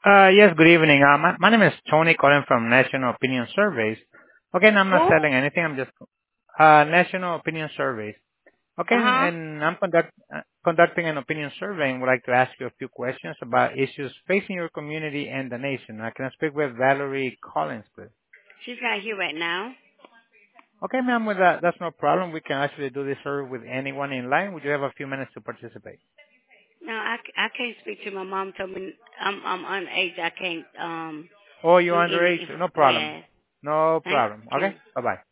Yes, good evening. My name is Tony calling from National Opinion Surveys. Okay, and I'm not Who? selling anything. I'm just National Opinion Surveys. Okay, Uh-huh. and I'm conducting an opinion survey and would like to ask you a few questions about issues facing your community and the nation. Can I speak with Valerie Collins, please? She's not here right now. Okay, ma'am, with that, that's no problem. We can actually do this survey with anyone in line. Would you have a few minutes to participate? No, I can't speak to my mom. Told me I'm underage. I can't Oh, you're do underage? any. No problem. Yeah. No Thank problem. you. Okay, bye-bye.